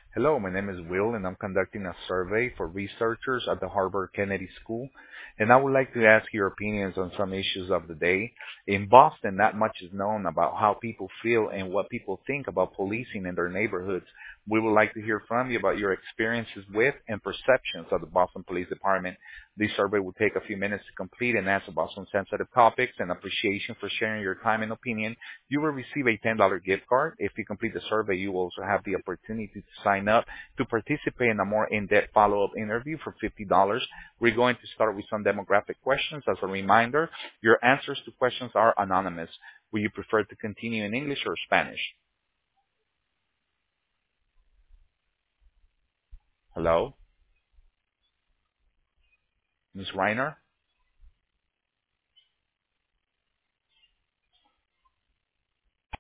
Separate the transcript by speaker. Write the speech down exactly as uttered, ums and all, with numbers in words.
Speaker 1: Hello, my name is Will, and I'm conducting a survey for researchers at the Harvard Kennedy School, and I would like to ask your opinions on some issues of the day. In Boston, not much is known about how people feel and what people think about policing in their neighborhoods. We would like to hear from you about your experiences with and perceptions of the Boston Police Department. This survey will take a few minutes to complete and answer about some sensitive topics, and appreciation for sharing your time and opinion. You will receive a ten dollars gift card. If you complete the survey, you will also have the opportunity to sign up to participate in a more in-depth follow-up interview for fifty dollars. We're going to start with some demographic questions. As a reminder, your answers to questions are anonymous. Will you prefer to continue in English or Spanish? Hello, Miz Reiner?